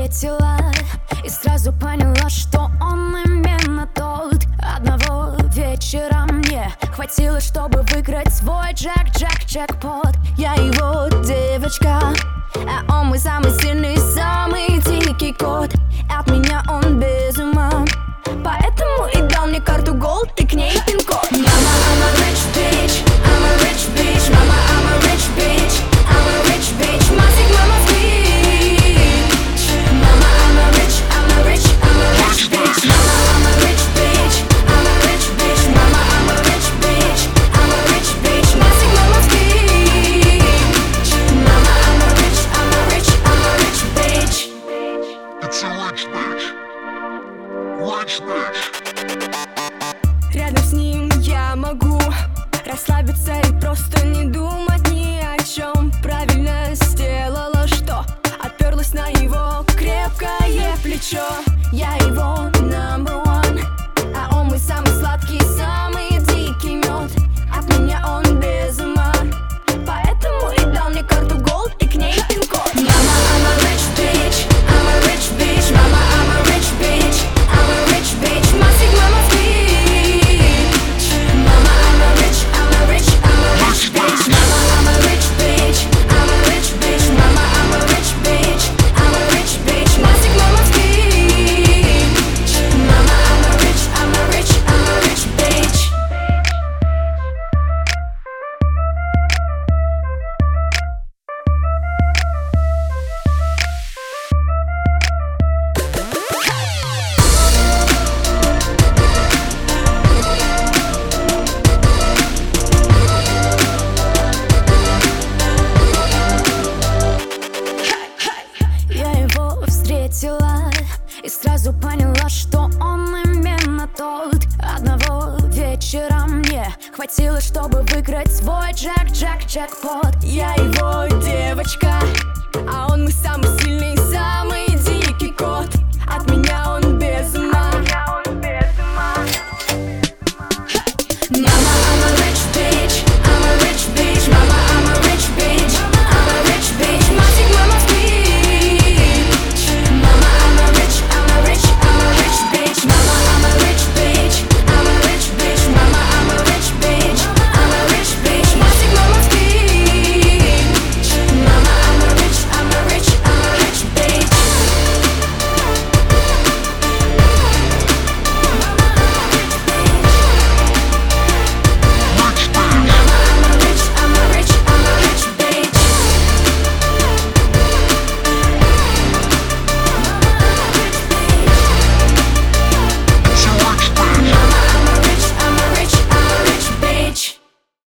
встретила и сразу поняла, что он именно тот. Одного вечера мне хватило, чтобы выиграть свой джекпот. Я его девочка, а он мой самый сильный, самый дикий кот. От меня он без ума, поэтому и дал мне карту голд и к ней пин-код. Мама, I'm a rich bitch, I'm a rich bitch. Мама, I'm a rich bitch, I'm a rich bitch. Масик, мама, switch. Мама, I'm a rich, I'm a rich, I'm a rich bitch. Мама, I'm a rich bitch, I'm a rich bitch. Мама, I'm a rich bitch, I'm a rich bitch. Масик, мама, switch. Мама, I'm a rich, I'm a rich, I'm a rich bitch. It's a rich bitch, rich bitch. Рядом с ним я могу расслабиться и просто не думать ни о чем. Правильно сделала, что оперлась на его крепкое плечо. Я его number one, а он мой самый сладкий, самый дикий мед. От меня он без ума, поэтому и дал мне карту голд и к ней пин-код. Мама, I'm a rich bitch, I'm a rich bitch. Мама, I'm a rich bitch, I'm a rich bitch. Масик, мама, switch. Мама, I'm a rich, I'm a rich, I'm a rich bitch. Mama, I'm a rich bitch, I'm a rich bitch. Mama, I'm a rich bitch, I'm a rich bitch. Масик, мама, switch. Mama, I'm a rich, I'm a rich, I'm a rich bitch. Я его встретила и сразу поняла, что он именно тот. Одного вечера мне хватило, чтобы выиграть свой джекпот. Я его девочка, а он мой самый сильный, самый